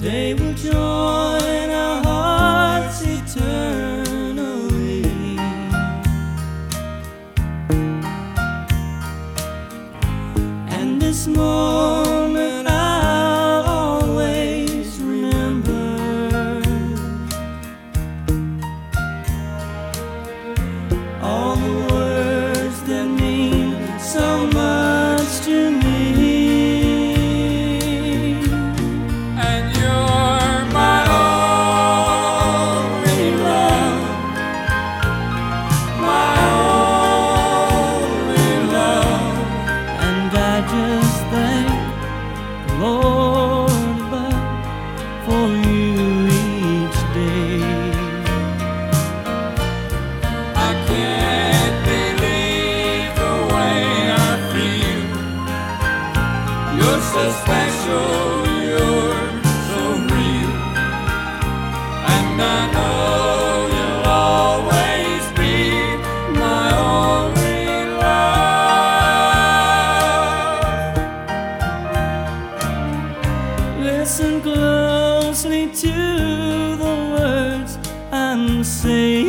They will join our hearts eternally. And this moment I'll always remember. All the words that mean so much to me. Just thank the Lord above for you each day. I can't believe the way I feel. You're so special, you're so real, and I know you'll always be my only love. Listen closely to the words I'm saying.